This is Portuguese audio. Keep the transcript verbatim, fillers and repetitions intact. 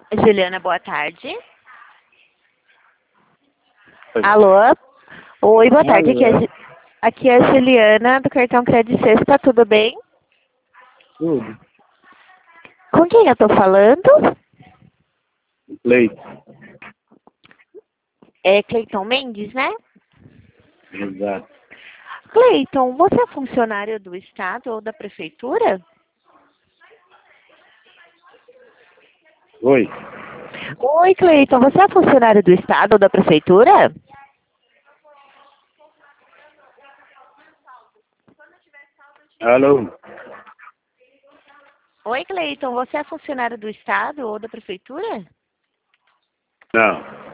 Juliana, boa tarde. Oi. Alô? Oi, boa tarde. Aqui é, Alô. Ju- aqui é a Juliana, do cartão Credit Sexta, tudo bem? Tudo. Com quem eu tô falando? Leite. É Cleiton Mendes, né? Exato. Cleiton, você é funcionário do Estado ou da Prefeitura? Oi. Oi, Cleiton, você é funcionário do Estado ou da Prefeitura? Alô. Oi, Cleiton, você é funcionário do Estado ou da Prefeitura? Não.